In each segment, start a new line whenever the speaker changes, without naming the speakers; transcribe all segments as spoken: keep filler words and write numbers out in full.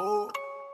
Oh.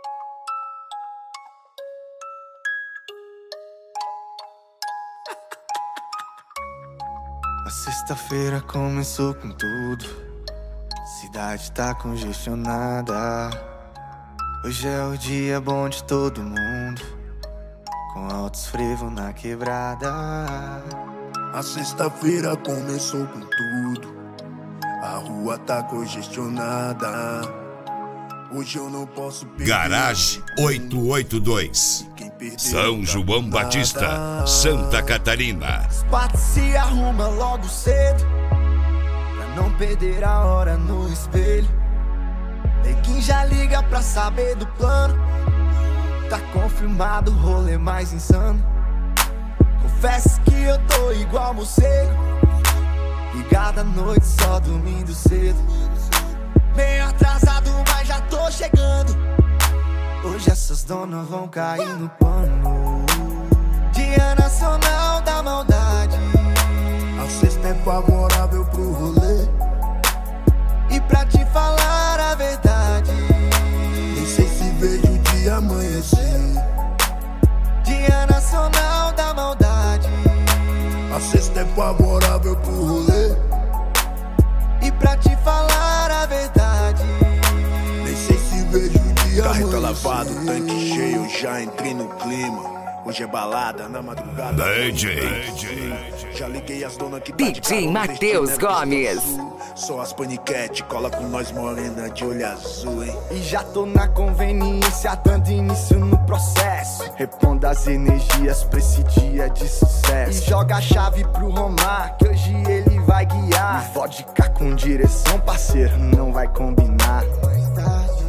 A sexta-feira começou com tudo. Cidade tá congestionada. Hoje é o dia bom de todo mundo, com altos frevos na quebrada.
A sexta-feira começou com tudo. A rua tá congestionada. Hoje eu não posso perder.
Garage oitocentos e oitenta e dois, São João Batista, Santa Catarina.
Os patos se arruma logo cedo, pra não perder a hora no espelho. Neguinho já liga pra saber do plano. Tá confirmado o rolê mais insano. Confesso que eu tô igual morcego, ligado à noite só dormindo cedo. Meio atrasado, mas já tô chegando. Hoje essas donas vão cair no pano. Dia Nacional da Maldade.
A sexta é favorável pro rolê.
E pra te falar a verdade,
nem sei se vejo o dia amanhecer.
Dia Nacional da Maldade.
A sexta é favorável pro rolê.
E pra te falar a verdade,
nem sei se vejo o dia
Carro tá
amanhecer.
lavado, tanque cheio, já entrei no clima. Hoje é balada, na madrugada.
D J.
Já liguei as donas que tá
D J
de carro,
Matheus
vestido, né,
Gomes.
azul. Só as paniquete, cola com nós morena de olho azul, hein.
e já tô na conveniência, dando início no processo. Reponda as energias pra esse dia de sucesso. E joga a chave pro Romar, que hoje ele vai guiar. E vodka com direção, parceiro, não vai combinar. Mais tarde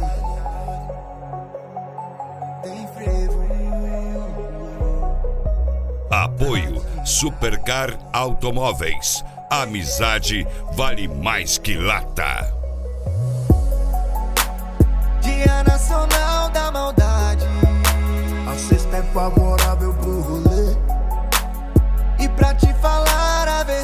tem frevo.
Apoio Supercar Automóveis. Amizade vale mais que lata.
Dia Nacional da Maldade.
A sexta é favorável pro rolê.
E pra te falar a verdade,